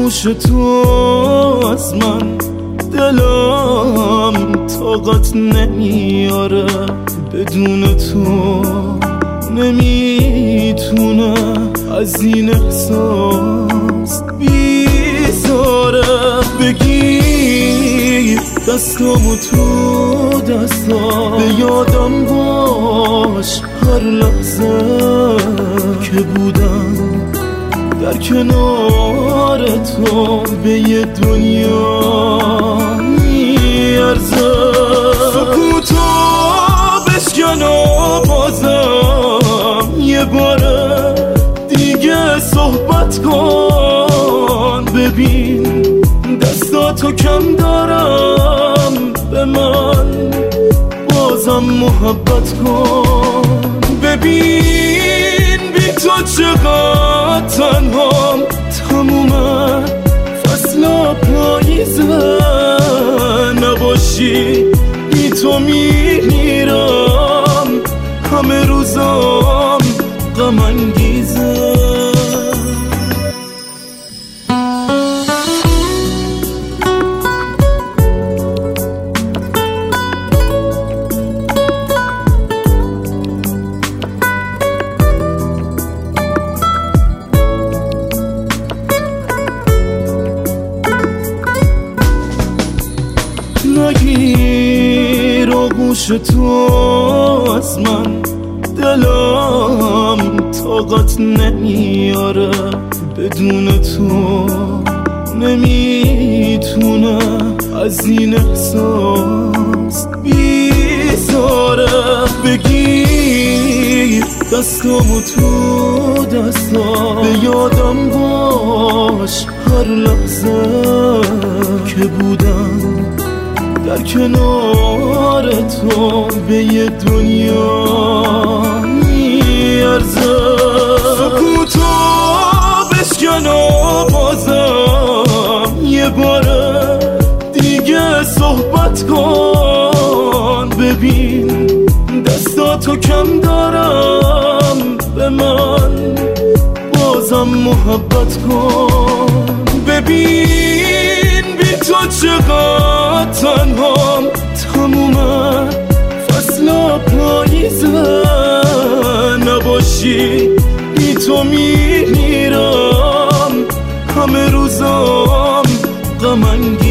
آغوش تو از من دلم طاقت نمیاره، بدون تو نمیتونه از این احساس بیزاره. بگیر دستامو تو دستا، به یادم باش هر لحظه که بودم در کنار تو به یه دنیا میارزه. سکوتو بشکن و بازم یه باره دیگه صحبت کن. ببین دستاتو کم دارم، به من بازم محبت کن. ببین بی تو چقدر تنهام، تموم فصل پاییزه نباشی بی تو میمیرم، همه روزام غم انگیزه. نگیر آغوش تو از من دلم طاقت نمیاره، بدون تو نمیتونه از این احساس بیزاره. بگیر دستامو تو دستا، به یادم باش هر لحظه که بودم در کنار تو به یه دنیا میارزه. سکوتو بشکن و بازم یه باره دیگه صحبت کن. ببین دستاتو کم دارم، به من بازم محبت کن. ببین بی تو چقدر تنهام، تموم فصل پاییزه نباشی بی تو میمیرم، همه روزام غم انگیزه.